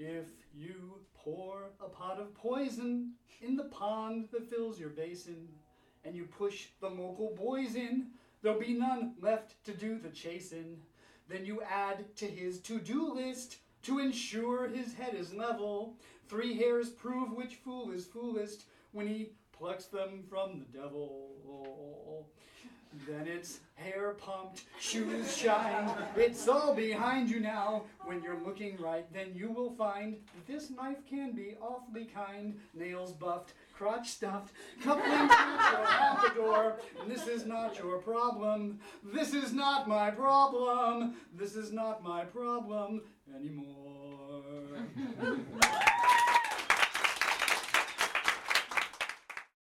If you pour a pot of poison in the pond that fills your basin, and you push the local boys in, there'll be none left to do the chasing. Then you add to his to-do list to ensure his head is level. 3 hairs prove which fool is foolest when he plucks them from the devil. Then it's hair pumped, shoes shined, it's all behind you now. When you're looking right, then you will find that this knife can be awfully kind. Nails buffed, crotch stuffed, coupling out the door. And this is not your problem. This is not my problem. This is not my problem anymore.